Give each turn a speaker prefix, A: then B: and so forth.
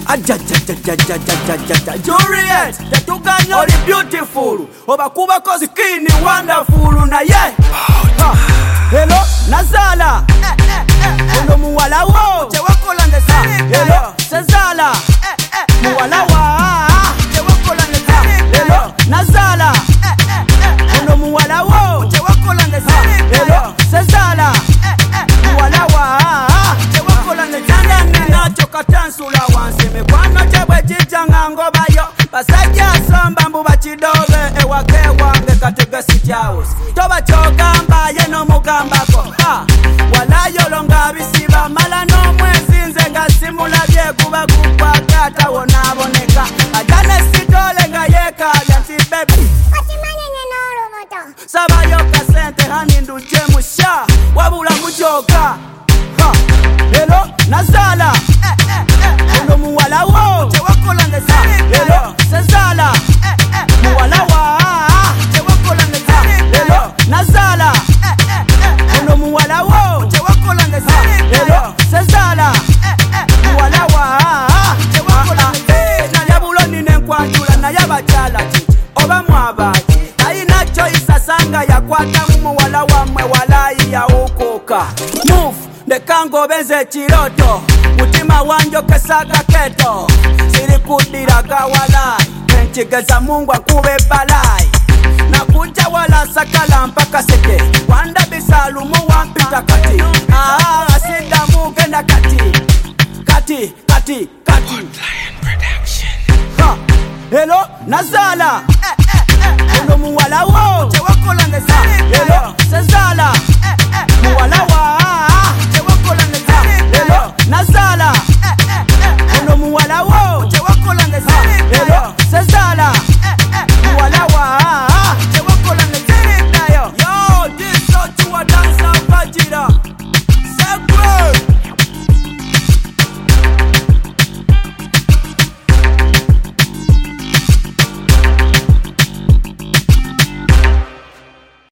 A: Juliet, tetuganya oli beautiful. Obakuba ko skin wonderful na ye. Hello, Nazala. Ono muwala wo, chewakola ngesa. Hello, Sezala. Muwala wa, chewakola ngesa. Hello, Nazala. Ono muwala wo, chewakola ngesa. Hello, Sezala. Muwala wa, chewakola ngesa. Nina chokatansula wansi mikwano chebwe chijanga ngobayo. Basajja somba mbu bachidobe ewake wange kategesi chaos. Toba chogamba yeno mugambako. Walayo longa bisiba mala no mwezi nze nga simulabye kuba kupakata wonaboneka. Ajane sitole nga yeka yanti baby.
B: Osimanye nyeno olubuto.
A: Sabayo kasente hani nduje musha wabula mujoka. Hello, Nazala. Ono muwala wo, chewakola ngesa. Hello, Sezala. Muwala wa, chewakola ngesa. Hello, Nazala. Ono muwala wo, chewakola ngesa. Hello, Sezala. Muwala wa, chewakola ngesa. Nalyabulo nine nkwanjula nayabachala oba mwabaji. Ayina choice asanga yakwata muwala wamwe walayi yawukuka. Move. Ndekango benze chiroto mutima wanjo kesaka keto siri kudira kawalai enchigeza Mungu akube balai na kuja wala sakala mpaka seke wanda bisalumu wampita kati asida mugenda kati Hello, Nazala. Ono muwala wo, chewakola ngesa. Hello, Sezala. Muwala wa, chewakola ngesa. Hello, Nazala.